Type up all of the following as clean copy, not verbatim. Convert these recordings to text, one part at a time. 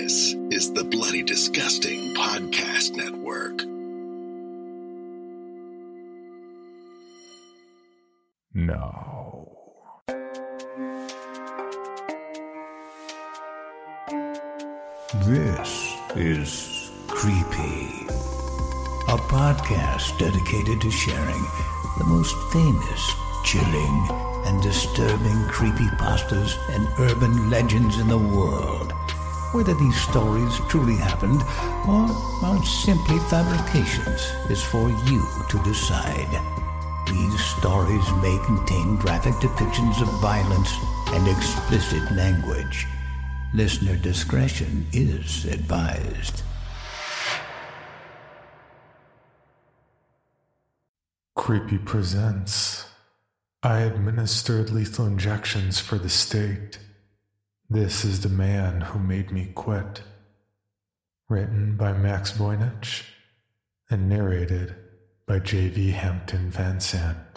This is the Bloody Disgusting Podcast Network. No. This is Creepy, a podcast dedicated to sharing the most famous, chilling, and disturbing creepypastas and urban legends in the world. Whether these stories truly happened or are simply fabrications is for you to decide. These stories may contain graphic depictions of violence and explicit language. Listener discretion is advised. Creepy presents. I administered lethal injections for the state. This is the man who made me quit. Written by Max Voynich and narrated by J.V. Hampton Van Sant.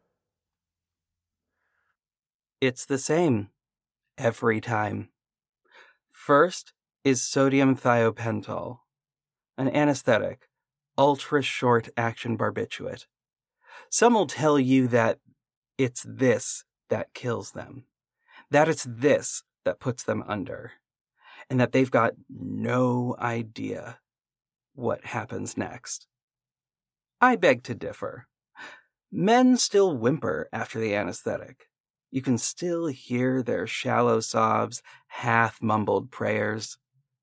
It's the same every time. First is sodium thiopental, an anesthetic, ultra-short action barbiturate. Some will tell you that it's this that kills them, that it's this that puts them under, and that they've got no idea what happens next. I beg to differ. Men still whimper after the anesthetic. You can still hear their shallow sobs, half-mumbled prayers.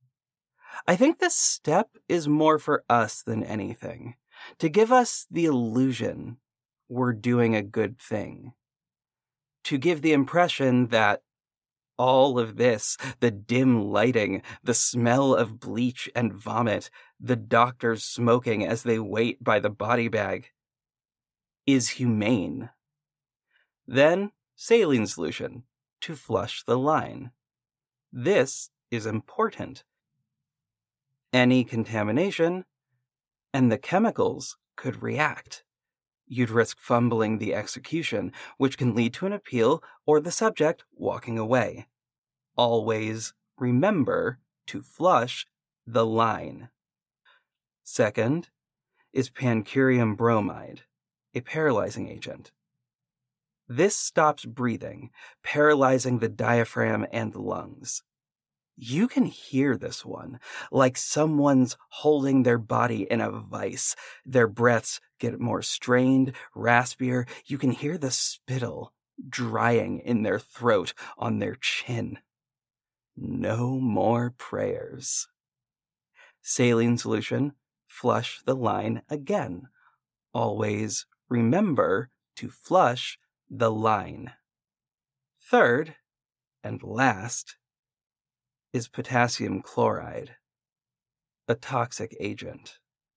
I think this step is more for us than anything, to give us the illusion we're doing a good thing. To give the impression that all of this, the dim lighting, the smell of bleach and vomit, the doctors smoking as they wait by the body bag, is humane. Then, saline solution to flush the line. This is important. Any contamination, and the chemicals could react. You'd risk fumbling the execution, which can lead to an appeal or the subject walking away. Always remember to flush the line. Second is pancurium bromide, a paralyzing agent. This stops breathing, paralyzing the diaphragm and the lungs. You can hear this one, like someone's holding their body in a vice. Their breaths get more strained, raspier. You can hear the spittle drying in their throat, on their chin. No more prayers. Saline solution, flush the line again. Always remember to flush the line. Third, and last, is potassium chloride, a toxic agent.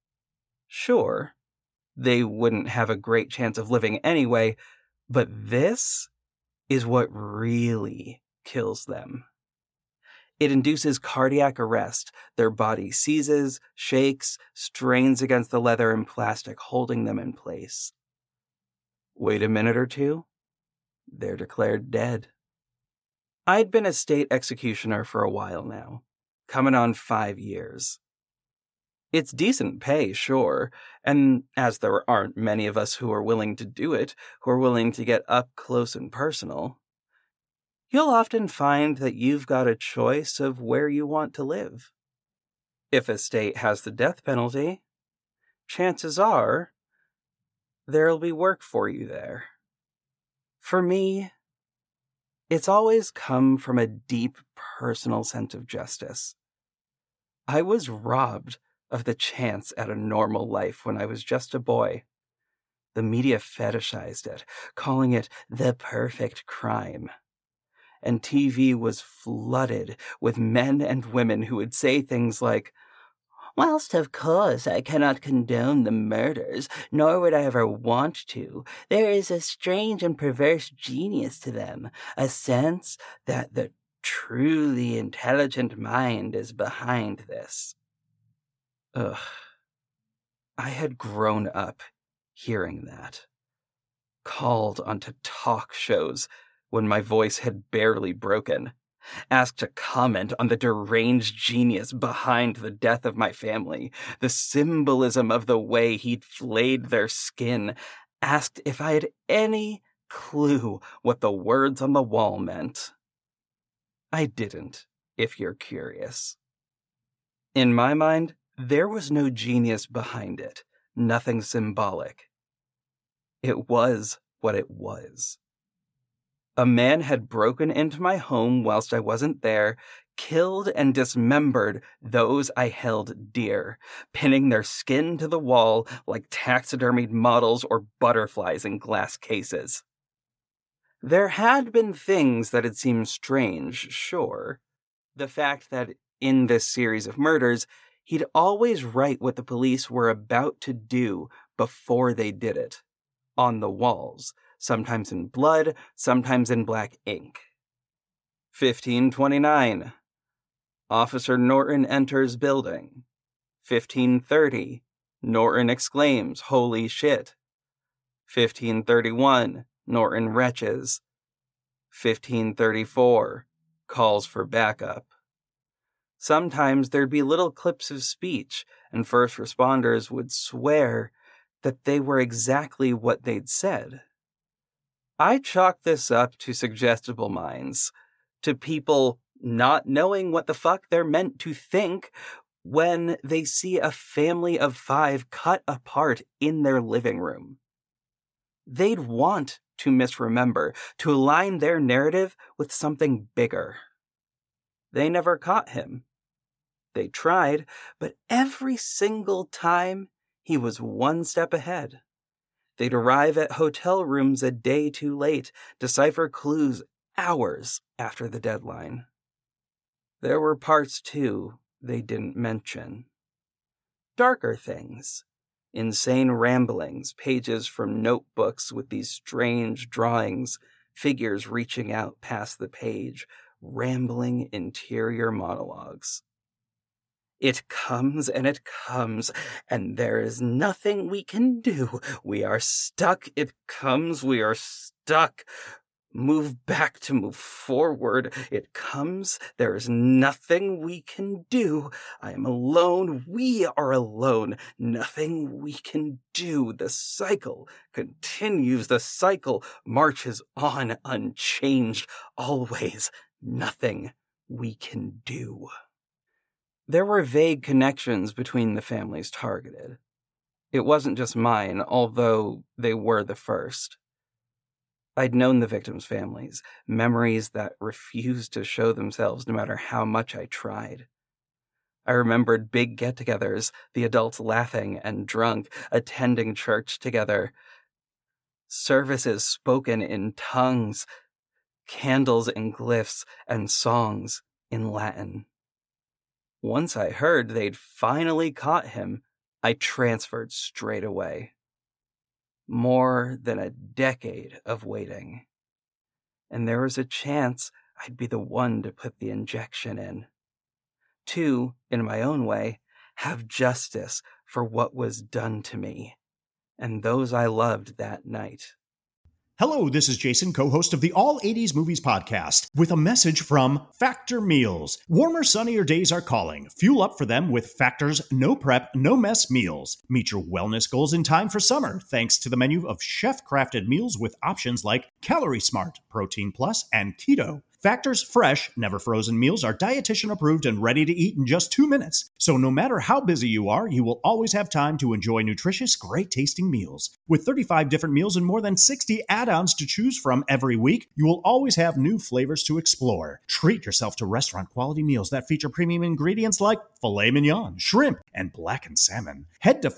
Sure, they wouldn't have a great chance of living anyway, but this is what really kills them. It induces cardiac arrest. Their body seizes, shakes, strains against the leather and plastic holding them in place. Wait a minute or two, they're declared dead. I'd been a state executioner for a while now, coming on 5 years. It's decent pay, sure, and as there aren't many of us who are willing to do it, who are willing to get up close and personal, you'll often find that you've got a choice of where you want to live. If a state has the death penalty, chances are there'll be work for you there. For me, it's always come from a deep personal sense of justice. I was robbed of the chance at a normal life when I was just a boy. The media fetishized it, calling it the perfect crime. And TV was flooded with men and women who would say things like, "Whilst of course I cannot condone the murders, nor would I ever want to, there is a strange and perverse genius to them, a sense that the truly intelligent mind is behind this." Ugh. I had grown up hearing that. Called onto talk shows when my voice had barely broken. asked to comment on the deranged genius behind the death of my family, the symbolism of the way he'd flayed their skin, asked if I had any clue what the words on the wall meant. I didn't, if you're curious. In my mind, there was no genius behind it, nothing symbolic. It was what it was. A man had broken into my home whilst I wasn't there, killed and dismembered those I held dear, pinning their skin to the wall like taxidermied models or butterflies in glass cases. There had been things that had seemed strange, sure. The fact that in this series of murders, he'd always write what the police were about to do before they did it, on the walls, sometimes in blood, sometimes in black ink. 1529. Officer Norton enters building. 1530. Norton exclaims, "Holy shit." 1531. Norton retches. 1534. Calls for backup. Sometimes there'd be little clips of speech, and first responders would swear that they were exactly what they'd said. I chalk this up to suggestible minds, to people not knowing what the fuck they're meant to think when they see a family of 5 cut apart in their living room. They'd want to misremember, to align their narrative with something bigger. They never caught him. They tried, but every single time he was one step ahead. They'd arrive at hotel rooms a day too late, decipher clues hours after the deadline. There were parts, too, they didn't mention. Darker things. Insane ramblings, pages from notebooks with these strange drawings, figures reaching out past the page, rambling interior monologues. It comes, and there is nothing we can do. We are stuck. It comes, we are stuck. Move back to move forward. It comes, there is nothing we can do. I am alone, we are alone. Nothing we can do. The cycle continues. The cycle marches on unchanged. Always nothing we can do. There were vague connections between the families targeted. It wasn't just mine, although they were the first. I'd known the victims' families, memories that refused to show themselves no matter how much I tried. I remembered big get-togethers, the adults laughing and drunk, attending church together, services spoken in tongues, candles and glyphs, and songs in Latin. Once I heard they'd finally caught him, I transferred straight away. More than a decade of waiting. And there was a chance I'd be the one to put the injection in. To, in my own way, have justice for what was done to me, and those I loved that night. Hello, this is Jason, co-host of the All 80s Movies podcast, with a message from Factor Meals. Warmer, sunnier days are calling. Fuel up for them with Factor's no prep, no mess meals. Meet your wellness goals in time for summer, thanks to the menu of chef-crafted meals with options like Calorie Smart, Protein Plus, and Keto. Factor's fresh, never frozen meals are dietitian approved and ready to eat in just 2 minutes. So no matter how busy you are, you will always have time to enjoy nutritious, great tasting meals. With 35 different meals and more than 60 add-ons to choose from every week, you will always have new flavors to explore. Treat yourself to restaurant quality meals that feature premium ingredients like filet mignon, shrimp, and blackened salmon. Head to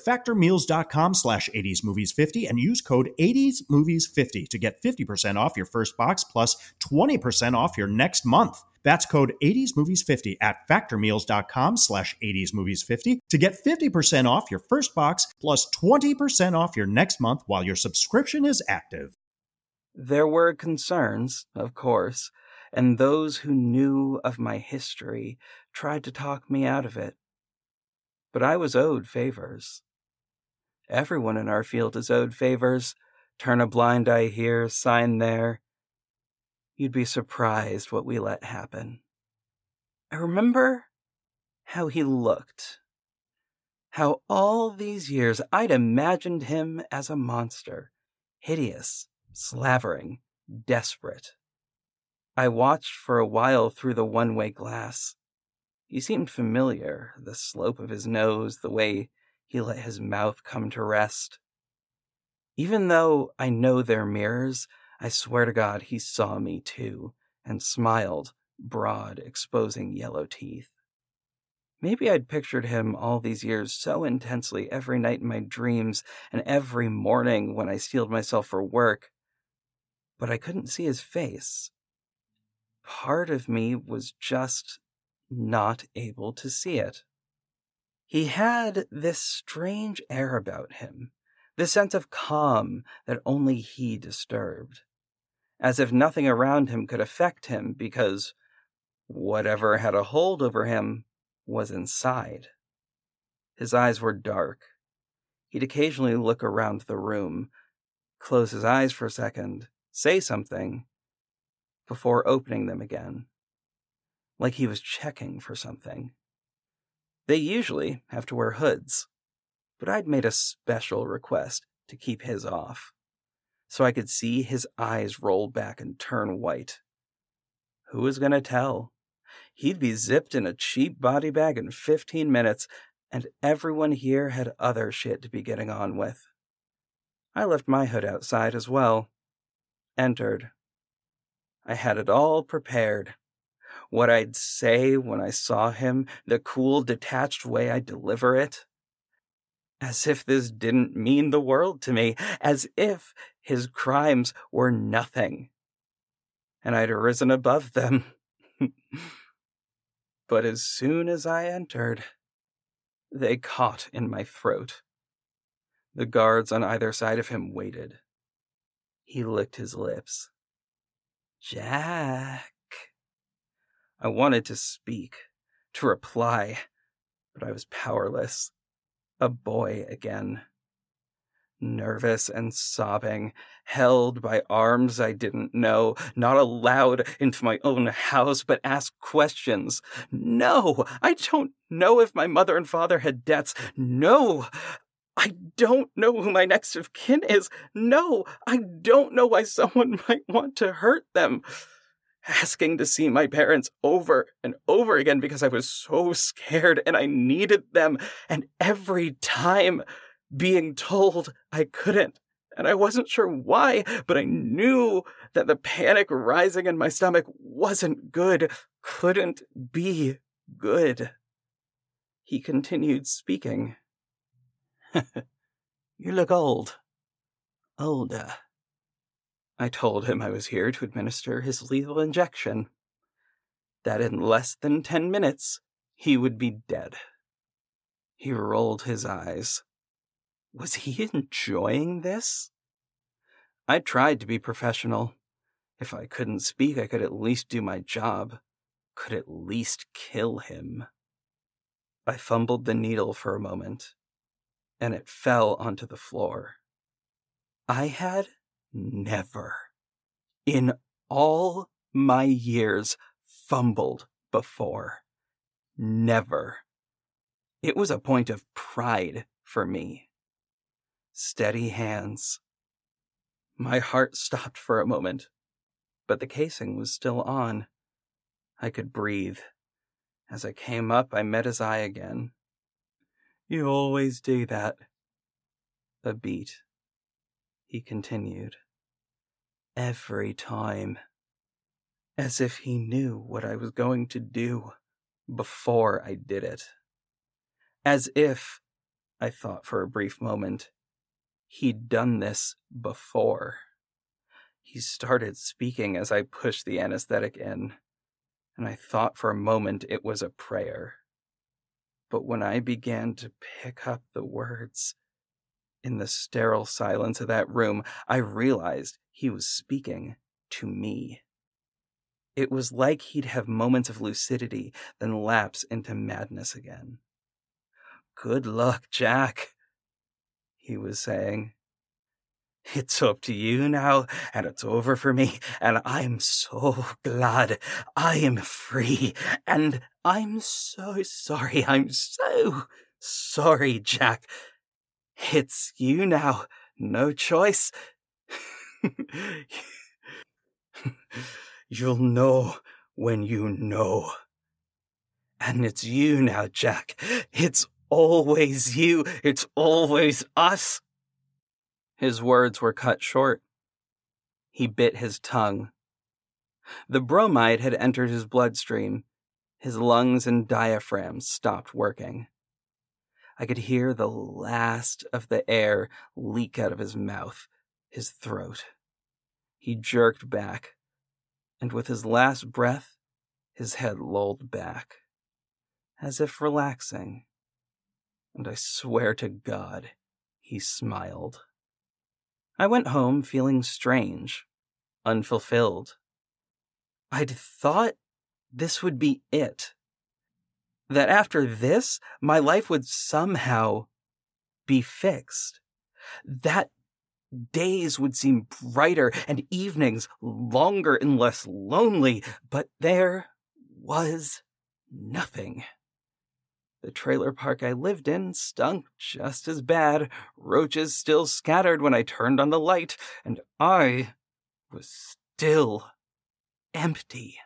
factormeals.com/80smovies50 and use code 80smovies50 to get 50% off your first box plus 20% off your next month. That's code 80smovies50 at factormeals.com/80smovies50 to get 50% off your first box plus 20% off your next month while your subscription is active. There were concerns, of course, and those who knew of my history tried to talk me out of it. But I was owed favors. Everyone in our field is owed favors. Turn a blind eye here, sign there. You'd be surprised what we let happen. I remember how he looked. How all these years I'd imagined him as a monster, hideous, slavering, desperate. I watched for a while through the one-way glass. He seemed familiar, the slope of his nose, the way he let his mouth come to rest. Even though I know they're mirrors, I swear to God he saw me too, and smiled, broad, exposing yellow teeth. Maybe I'd pictured him all these years so intensely every night in my dreams and every morning when I steeled myself for work, but I couldn't see his face. Part of me was just not able to see it. He had this strange air about him, this sense of calm that only he disturbed, as if nothing around him could affect him because whatever had a hold over him was inside. His eyes were dark. He'd occasionally look around the room, close his eyes for a second, say something, before opening them again, like he was checking for something. They usually have to wear hoods, but I'd made a special request to keep his off, so I could see his eyes roll back and turn white. Who was going to tell? He'd be zipped in a cheap body bag in 15 minutes, and everyone here had other shit to be getting on with. I left my hood outside as well. Entered. I had it all prepared. What I'd say when I saw him, the cool, detached way I'd deliver it. As if this didn't mean the world to me, as if his crimes were nothing, and I'd arisen above them. But as soon as I entered, they caught in my throat. The guards on either side of him waited. He licked his lips. Jack. I wanted to speak, to reply, but I was powerless. A boy again. Nervous and sobbing, held by arms I didn't know, not allowed into my own house, but asked questions. No, I don't know if my mother and father had debts. No, I don't know who my next of kin is. No, I don't know why someone might want to hurt them. Asking to see my parents over and over again because I was so scared and I needed them, and every time being told I couldn't, and I wasn't sure why, but I knew that the panic rising in my stomach wasn't good, couldn't be good. He continued speaking. You look old. Older. I told him I was here to administer his lethal injection. That in less than 10 minutes, he would be dead. He rolled his eyes. Was he enjoying this? I tried to be professional. If I couldn't speak, I could at least do my job. Could at least kill him. I fumbled the needle for a moment, and it fell onto the floor. I had never, in all my years, fumbled before. Never. It was a point of pride for me. Steady hands. My heart stopped for a moment, but the casing was still on. I could breathe. As I came up, I met his eye again. You always do that. A beat. He continued. Every time. As if he knew what I was going to do before I did it. As if, I thought for a brief moment, he'd done this before. He started speaking as I pushed the anesthetic in, and I thought for a moment it was a prayer. But when I began to pick up the words, in the sterile silence of that room, I realized he was speaking to me. It was like he'd have moments of lucidity, then lapse into madness again. Good luck, Jack, he was saying. It's up to you now, and it's over for me, and I'm so glad I am free, and I'm so sorry. I'm so sorry, Jack. It's you now. No choice. You'll know when you know. And it's you now, Jack. It's always you. It's always us. His words were cut short. He bit his tongue. The bromide had entered his bloodstream. His lungs and diaphragm stopped working. I could hear the last of the air leak out of his mouth, his throat. He jerked back, and with his last breath, his head lolled back, as if relaxing. And I swear to God, he smiled. I went home feeling strange, unfulfilled. I'd thought this would be it. That after this, my life would somehow be fixed. That days would seem brighter and evenings longer and less lonely, but there was nothing. The trailer park I lived in stunk just as bad. Roaches still scattered when I turned on the light, and I was still empty.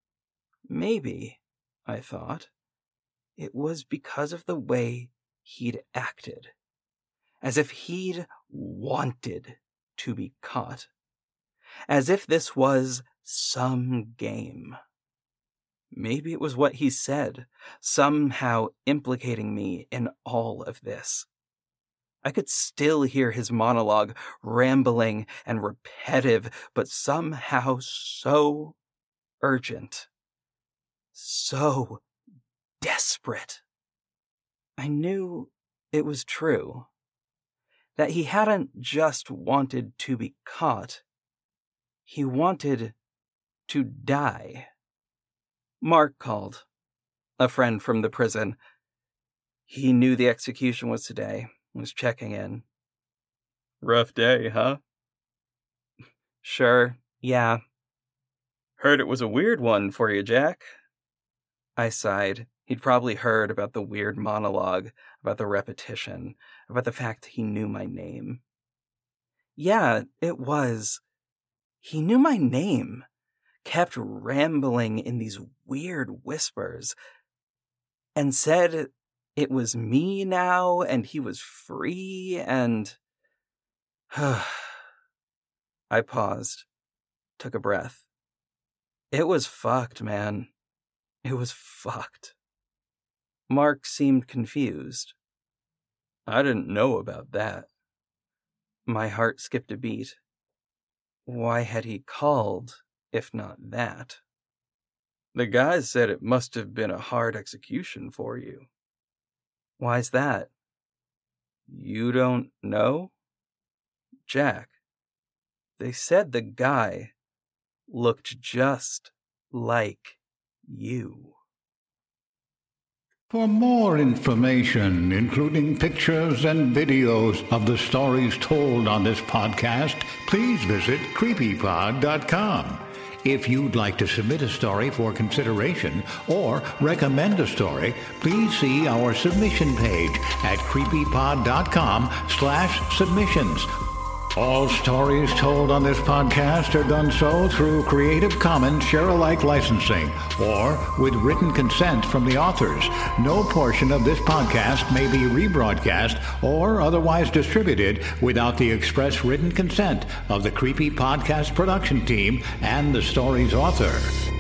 Maybe, I thought, it was because of the way he'd acted. As if he'd wanted to be caught. As if this was some game. Maybe it was what he said, somehow implicating me in all of this. I could still hear his monologue, rambling and repetitive, but somehow so urgent. So desperate. I knew it was true. That he hadn't just wanted to be caught. He wanted to die. Mark called, a friend from the prison. He knew the execution was today, was checking in. Rough day, huh? Sure, yeah. Heard it was a weird one for you, Jack. I sighed. He'd probably heard about the weird monologue, about the repetition, about the fact he knew my name. Yeah, it was. He knew my name. Kept rambling in these weird whispers, and said it was me now, and he was free, and... I paused, took a breath. It was fucked, man. It was fucked. Mark seemed confused. I didn't know about that. My heart skipped a beat. Why had he called, if not that? The guys said it must have been a hard execution for you. Why's that? You don't know? Jack, they said the guy looked just like you. For more information, including pictures and videos of the stories told on this podcast, please visit creepypod.com. If you'd like to submit a story for consideration or recommend a story, please see our submission page at creepypod.com/submissions. All stories told on this podcast are done so through Creative Commons Share-alike licensing or with written consent from the authors. No portion of this podcast may be rebroadcast or otherwise distributed without the express written consent of the Creepy Podcast production team and the story's author.